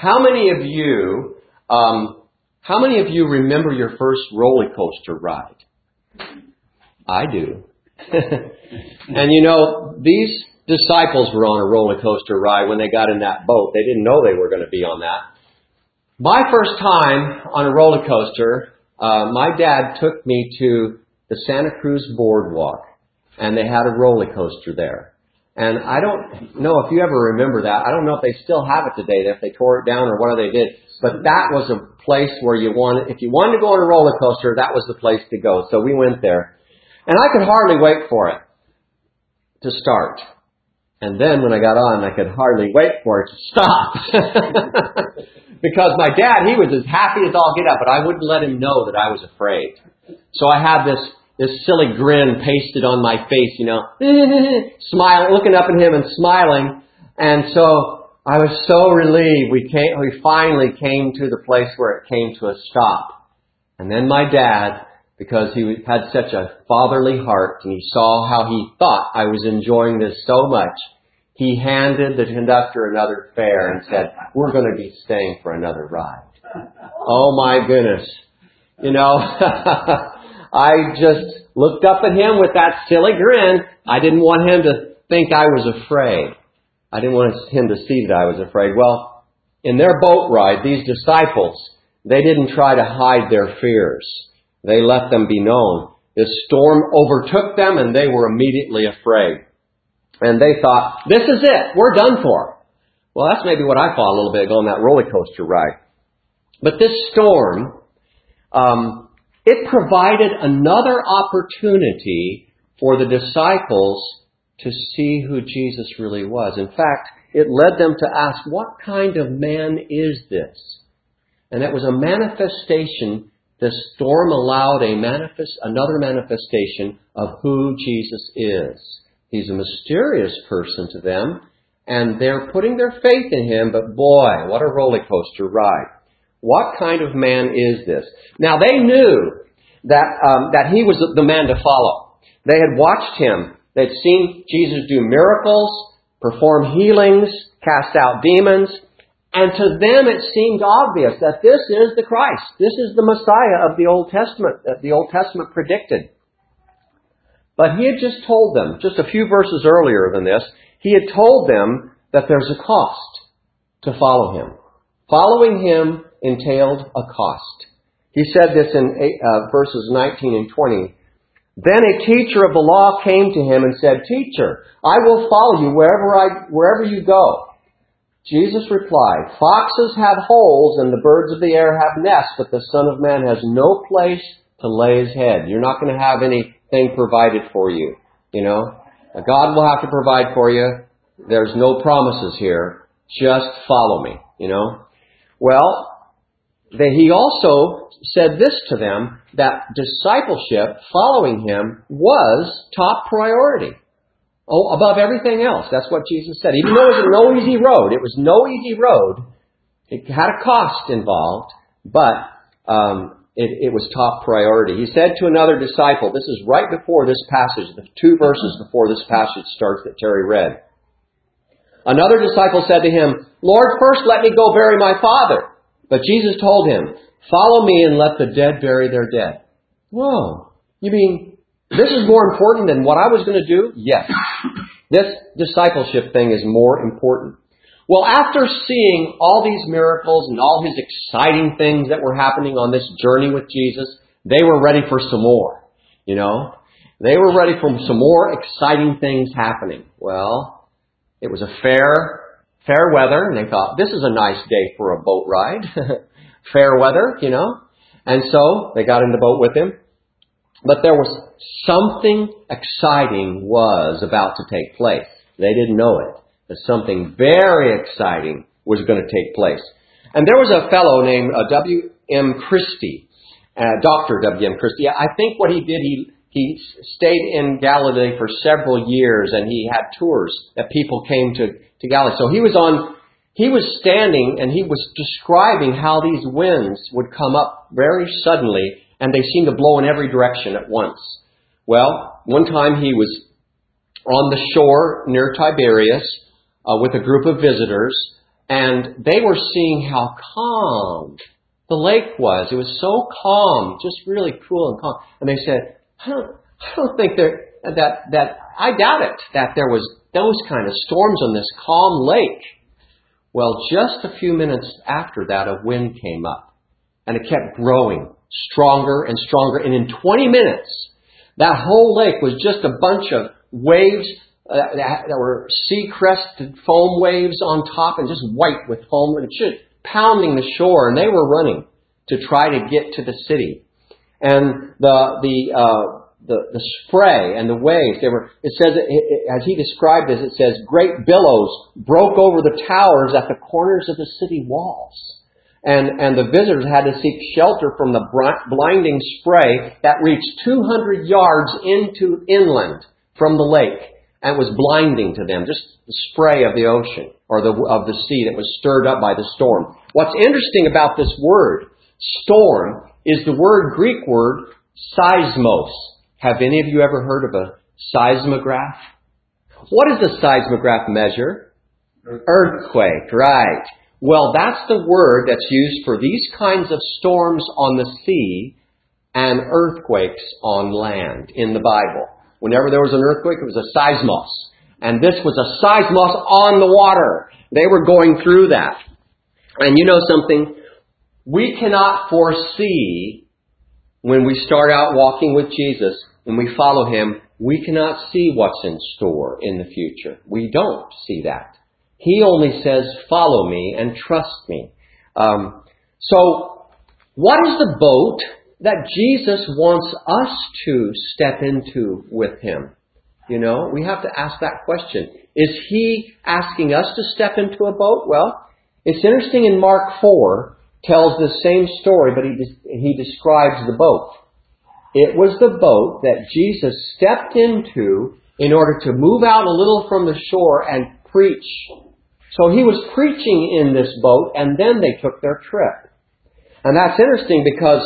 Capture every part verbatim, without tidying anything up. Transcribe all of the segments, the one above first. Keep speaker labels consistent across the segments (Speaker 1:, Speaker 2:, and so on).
Speaker 1: How many of you, um, how many of you remember your first roller coaster ride? I do. And you know, these disciples were on a roller coaster ride when they got in that boat. They didn't know they were going to be on that. My first time on a roller coaster, uh, my dad took me to the Santa Cruz Boardwalk, and they had a roller coaster there. And I don't know if you ever remember that. I don't know if they still have it today, if they tore it down or what they did. But that was a place where you wanted, if you wanted to go on a roller coaster, that was the place to go. So we went there. And I could hardly wait for it to start. And then when I got on, I could hardly wait for it to stop. Because my dad, he was as happy as all get up, but I wouldn't let him know that I was afraid. So I had this this silly grin pasted on my face, you know, smiling, looking up at him and smiling. And so I was so relieved. We came, we finally came to the place where it came to a stop. And then my dad, because he had such a fatherly heart and he saw how he thought I was enjoying this so much, he handed the conductor another fare and said, "We're going to be staying for another ride." Oh my goodness. You know, I just looked up at him with that silly grin. I didn't want him to think I was afraid. I didn't want him to see that I was afraid. Well, in their boat ride, these disciples, they didn't try to hide their fears. They let them be known. This storm overtook them and they were immediately afraid. And they thought, this is it. We're done for. Well, that's maybe what I thought a little bit ago on that roller coaster ride. But this storm, um, it provided another opportunity for the disciples to see who Jesus really was. In fact, it led them to ask, what kind of man is this? And it was a manifestation. The storm allowed a manifest, another manifestation of who Jesus is. He's a mysterious person to them, and they're putting their faith in him, but boy, what a roller coaster ride. What kind of man is this? Now, they knew that um, that he was the man to follow. They had watched him. They'd seen Jesus do miracles, perform healings, cast out demons, and to them it seemed obvious that this is the Christ. This is the Messiah of the Old Testament, that the Old Testament predicted. But he had just told them, just a few verses earlier than this, he had told them that there's a cost to follow him. Following him entailed a cost. He said this in uh, verses nineteen and twenty. Then a teacher of the law came to him and said, "Teacher, I will follow you wherever I wherever you go." Jesus replied, "Foxes have holes and the birds of the air have nests, but the Son of Man has no place to lay his head." You're not going to have anything provided for you. You know, God will have to provide for you. There's no promises here. Just follow me, you know. Well, they, he also said this to them, that discipleship, following him, was top priority. Oh, above everything else. That's what Jesus said. Even though it was no easy road, it was no easy road. It had a cost involved, but um, it, it was top priority. He said to another disciple, this is right before this passage, the two verses before this passage starts that Terry read. Another disciple said to him, "Lord, first let me go bury my father." But Jesus told him, "Follow me and let the dead bury their dead." Whoa. You mean this is more important than what I was going to do? Yes. This discipleship thing is more important. Well, after seeing all these miracles and all his exciting things that were happening on this journey with Jesus, they were ready for some more. You know, they were ready for some more exciting things happening. Well, it was a fair, fair weather, and they thought, this is a nice day for a boat ride. Fair weather, you know. And so they got in the boat with him. But there was something exciting was about to take place. They didn't know it. That something very exciting was going to take place. And there was a fellow named uh, W M Christie, uh, Doctor W M Christie. I think what he did, he he stayed in Galilee for several years, and he had tours that people came to, to Galilee. So he was on, he was standing, and he was describing how these winds would come up very suddenly, and they seemed to blow in every direction at once. Well, one time he was on the shore near Tiberias uh, with a group of visitors, And they were seeing how calm the lake was. It was so calm, just really cool and calm. And they said, I don't, I don't think there, that, that, I doubt it, that there was those kind of storms on this calm lake. Well, just a few minutes after that, a wind came up. And it kept growing stronger and stronger. And in twenty minutes, that whole lake was just a bunch of waves uh, that, that were sea-crested foam waves on top and just white with foam, and just pounding the shore. And they were running to try to get to the city. And the the uh, the, the spray and the waves, they were. It says, it, it, as he described this, it says, great billows broke over the towers at the corners of the city walls. And, and the visitors had to seek shelter from the blinding spray that reached two hundred yards into inland from the lake and was blinding to them. Just the spray of the ocean or the, of the sea that was stirred up by the storm. What's interesting about this word, storm, is the word, Greek word, seismos. Have any of you ever heard of a seismograph? What does a seismograph measure? Earthquake, right. Well, that's the word that's used for these kinds of storms on the sea and earthquakes on land in the Bible. Whenever there was an earthquake, it was a seismos. And this was a seismos on the water. They were going through that. And you know something? We cannot foresee when we start out walking with Jesus, when we follow Him, we cannot see what's in store in the future. We don't see that. He only says, follow me and trust me. Um, so, what is the boat that Jesus wants us to step into with Him? You know, we have to ask that question. Is He asking us to step into a boat? Well, it's interesting in Mark four, tells the same story, but he, he describes the boat. It was the boat that Jesus stepped into in order to move out a little from the shore and preach. So He was preaching in this boat, and then they took their trip. And that's interesting because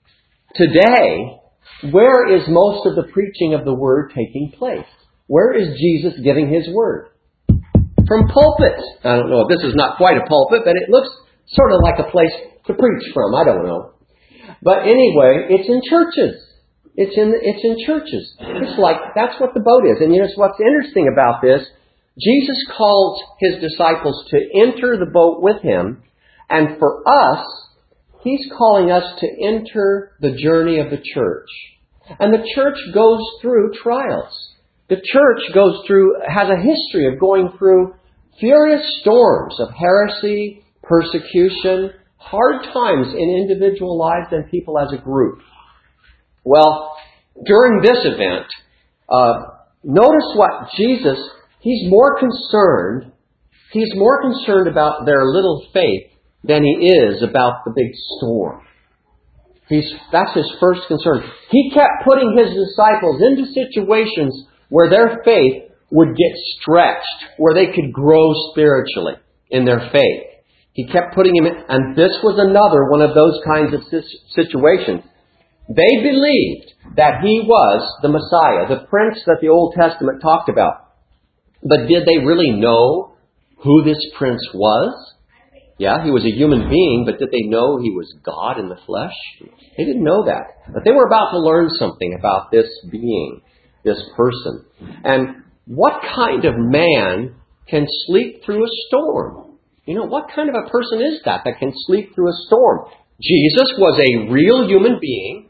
Speaker 1: today, where is most of the preaching of the Word taking place? Where is Jesus giving His Word? From pulpits. I don't know, this is not quite a pulpit, but it looks sort of like a place to preach from. I don't know. But anyway, it's in churches. It's in it's in churches. It's like, that's what the boat is. And you know what's interesting about this? Jesus calls His disciples to enter the boat with Him. And for us, He's calling us to enter the journey of the church. And the church goes through trials. The church goes through, has a history of going through furious storms of heresy, persecution, hard times in individual lives and people as a group. Well, during this event, uh, notice what Jesus, He's more concerned, He's more concerned about their little faith than He is about the big storm. He's, that's His first concern. He kept putting His disciples into situations where their faith would get stretched, where they could grow spiritually in their faith. He kept putting him in, and this was another one of those kinds of situations. They believed that He was the Messiah, the Prince that the Old Testament talked about. But did they really know who this Prince was? Yeah, He was a human being, but did they know He was God in the flesh? They didn't know that. But they were about to learn something about this being, this person. And what kind of man can sleep through a storm? You know, what kind of a person is that that can sleep through a storm? Jesus was a real human being.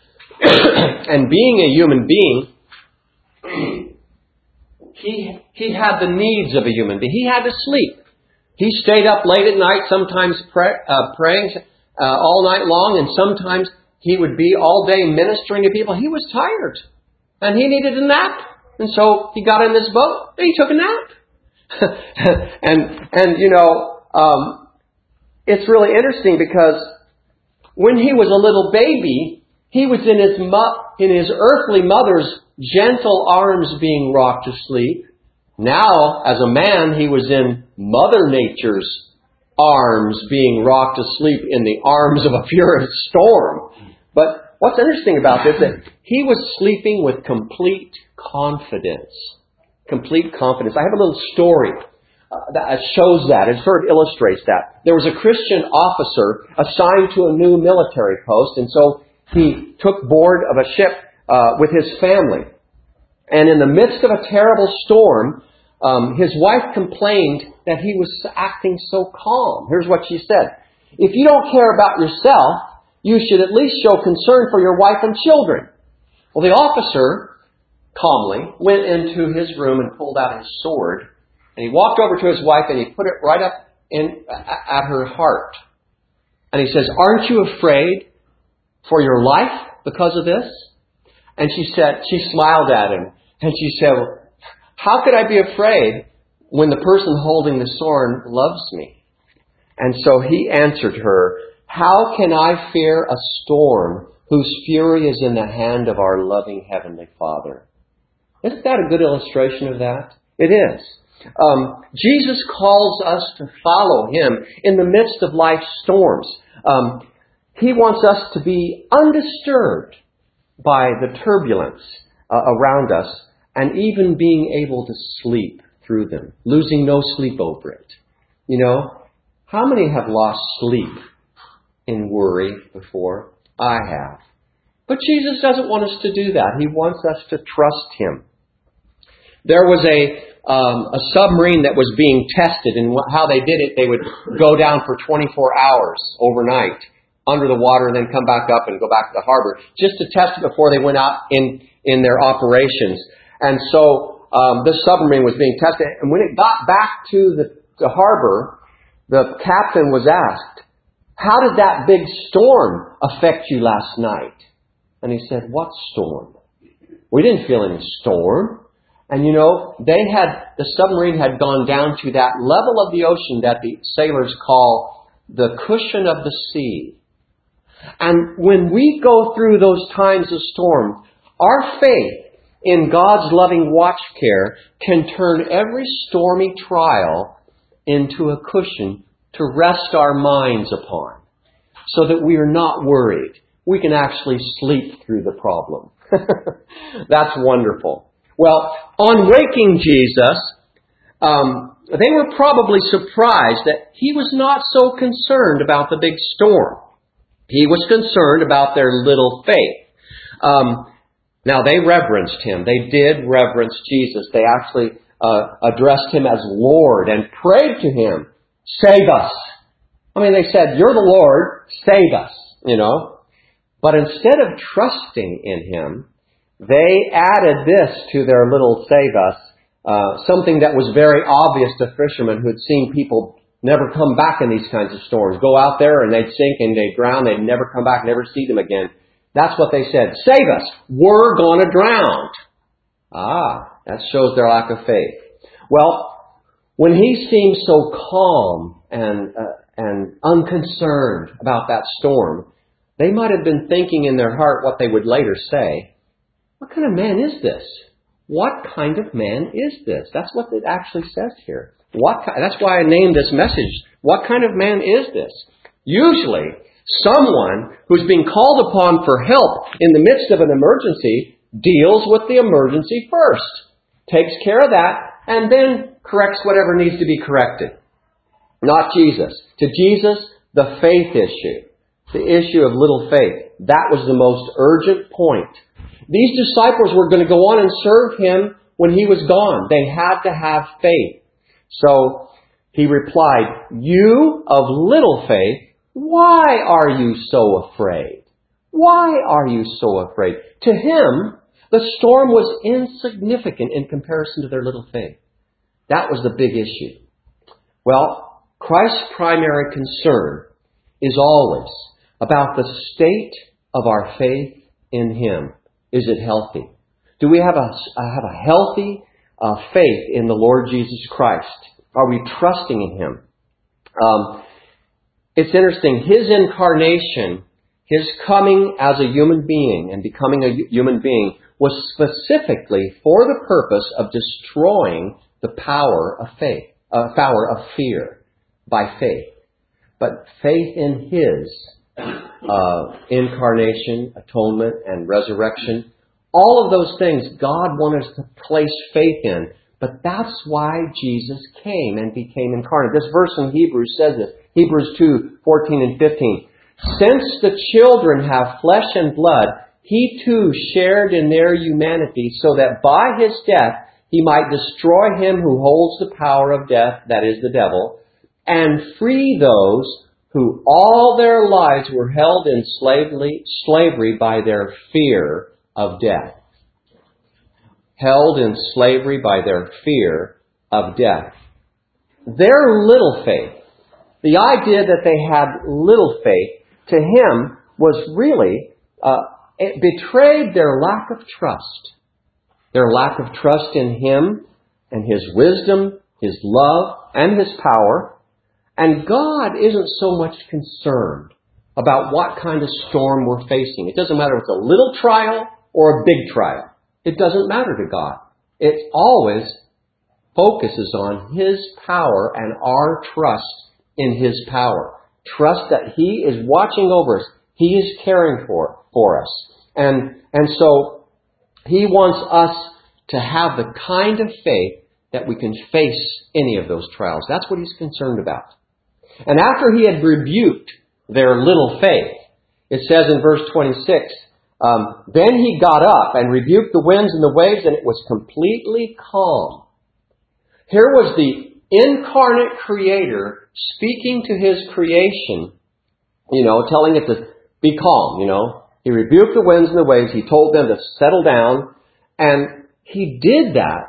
Speaker 1: And being a human being, he, he had the needs of a human being. He had to sleep. He stayed up late at night, sometimes pray, uh, praying uh, all night long, and sometimes he would be all day ministering to people. He was tired, and he needed a nap. And so he got in this boat, and he took a nap. and, and you know, um, it's really interesting because when he was a little baby, he was in his mo- in his earthly mother's gentle arms being rocked to sleep. Now, as a man, he was in Mother Nature's arms being rocked to sleep in the arms of a furious storm. But what's interesting about this is that he was sleeping with complete confidence. Complete confidence. I have a little story uh, that shows that. It sort of illustrates that. There was a Christian officer assigned to a new military post, and so he took board of a ship uh, with his family. And in the midst of a terrible storm, um, his wife complained that he was acting so calm. Here's what she said. If you don't care about yourself, you should at least show concern for your wife and children. Well, the officer calmly went into his room and pulled out his sword. And he walked over to his wife and he put it right up in at her heart. And he says, aren't you afraid for your life because of this? And she said, she smiled at him. And she said, how could I be afraid when the person holding the sword loves me? And so he answered her, how can I fear a storm whose fury is in the hand of our loving Heavenly Father? Isn't that a good illustration of that? It is. Um, Jesus calls us to follow Him in the midst of life's storms. Um, he wants us to be undisturbed by the turbulence uh, around us and even being able to sleep through them, losing no sleep over it. You know, how many have lost sleep in worry before? I have. But Jesus doesn't want us to do that. He wants us to trust Him. There was a um, a submarine that was being tested, and how they did it, they would go down for twenty-four hours overnight under the water and then come back up and go back to the harbor just to test it before they went out in, in their operations. And so um, this submarine was being tested, and when it got back to the, the harbor, the captain was asked, how did that big storm affect you last night? And he said, what storm? We didn't feel any storm. And you know, they had, the submarine had gone down to that level of the ocean that the sailors call the cushion of the sea. And when we go through those times of storm, our faith in God's loving watch care can turn every stormy trial into a cushion to rest our minds upon, so that we are not worried. We can actually sleep through the problem. That's wonderful. Well, on waking Jesus, um, they were probably surprised that He was not so concerned about the big storm. He was concerned about their little faith. Um, now, they reverenced Him. They did reverence Jesus. They actually uh, addressed Him as Lord and prayed to Him, save us. I mean, they said, you're the Lord, save us, you know. But instead of trusting in Him, they added this to their little save us, uh, something that was very obvious to fishermen who had seen people never come back in these kinds of storms. Go out there and they'd sink and they'd drown. They'd never come back, never see them again. That's what they said. Save us. We're going to drown. Ah, that shows their lack of faith. Well, when He seemed so calm and uh, and unconcerned about that storm, they might have been thinking in their heart what they would later say. What kind of man is this? What kind of man is this? That's what it actually says here. What? That's why I named this message, what kind of man is this? Usually, someone who's being called upon for help in the midst of an emergency deals with the emergency first, takes care of that, and then corrects whatever needs to be corrected. Not Jesus. To Jesus, the faith issue, the issue of little faith, that was the most urgent point. These disciples were going to go on and serve Him when He was gone. They had to have faith. So He replied, you of little faith, why are you so afraid? Why are you so afraid? To Him, the storm was insignificant in comparison to their little faith. That was the big issue. Well, Christ's primary concern is always about the state of our faith in Him. Is it healthy? Do we have a, have a healthy uh, faith in the Lord Jesus Christ? Are we trusting in Him? Um, it's interesting. His incarnation, His coming as a human being and becoming a human being was specifically for the purpose of destroying the power of faith, uh, power of fear by faith. But faith in His Uh, incarnation, atonement, and resurrection. All of those things God wanted us to place faith in But that's why Jesus came and became incarnate. This verse in Hebrews says this. Hebrews two, fourteen and fifteen. Since the children have flesh and blood, He too shared in their humanity, so that by His death He might destroy him who holds the power of death, that is the devil, and free those who all their lives were held in slavery, slavery by their fear of death. Held in slavery by their fear of death. Their little faith, the idea that they had little faith, to him was really, uh, it betrayed their lack of trust. Their lack of trust in Him and His wisdom, His love, and His power. And God isn't so much concerned about what kind of storm we're facing. It doesn't matter if it's a little trial or a big trial. It doesn't matter to God. It always focuses on His power and our trust in His power. Trust that He is watching over us. He is caring for, for us. And, and so He wants us to have the kind of faith that we can face any of those trials. That's what He's concerned about. And after He had rebuked their little faith, it says in verse twenty-six, um, then He got up and rebuked the winds and the waves, and it was completely calm. Here was the incarnate Creator speaking to His creation, you know, telling it to be calm, you know. He rebuked the winds and the waves. He told them to settle down. And He did that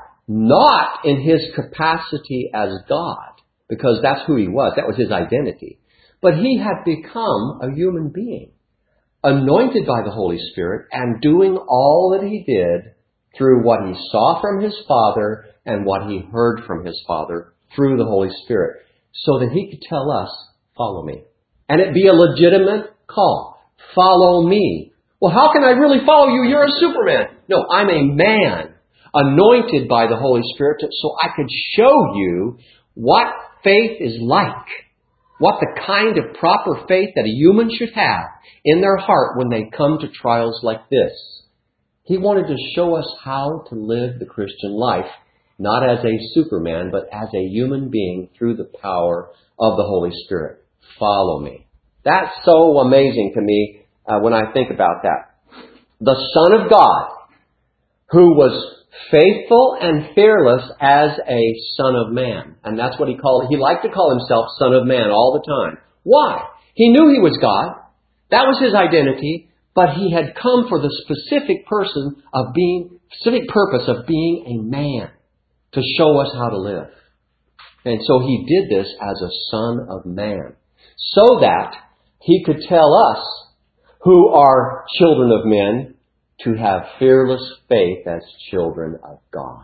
Speaker 1: not in His capacity as God, because that's who He was. That was His identity. But He had become a human being, anointed by the Holy Spirit, and doing all that He did through what He saw from His Father and what He heard from His Father through the Holy Spirit, so that He could tell us, follow me. And it be a legitimate call. Follow me. Well, how can I really follow you? You're a Superman. No, I'm a man anointed by the Holy Spirit so I could show you what faith is like, what the kind of proper faith that a human should have in their heart when they come to trials like this. He wanted to show us how to live the Christian life, not as a Superman, but as a human being through the power of the Holy Spirit. Follow me. That's so amazing to me uh, when I think about that. The Son of God, who was faithful and fearless as a Son of Man. And that's what he called, he liked to call himself Son of Man all the time. Why? He knew he was God. That was his identity. But he had come for the specific person of being, specific purpose of being a man to show us how to live. And so he did this as a Son of Man, so that he could tell us, who are children of men, to have fearless faith as children of God.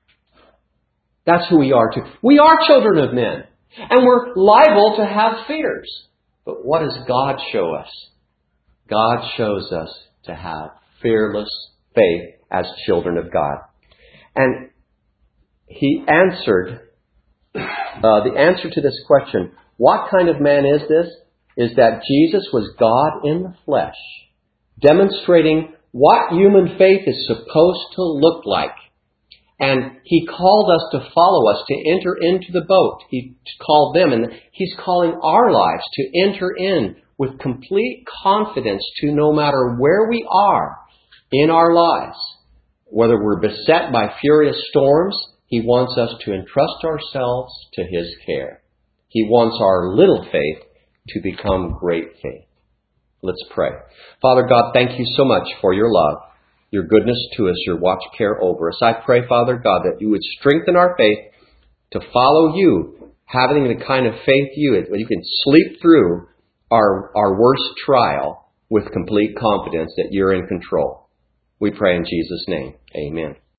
Speaker 1: That's who we are too. We are children of men, and we're liable to have fears. But what does God show us? God shows us to have fearless faith as children of God. And He answered, uh, the answer to this question, what kind of man is this? Is that Jesus was God in the flesh, demonstrating what human faith is supposed to look like. And He called us to follow us, to enter into the boat. He called them, and He's calling our lives to enter in with complete confidence to no matter where we are in our lives. Whether we're beset by furious storms, He wants us to entrust ourselves to His care. He wants our little faith to become great faith. Let's pray. Father God, thank You so much for Your love, Your goodness to us, Your watch care over us. I pray, Father God, that You would strengthen our faith to follow You, having the kind of faith You, that You can sleep through our, our worst trial with complete confidence that You're in control. We pray in Jesus' name. Amen.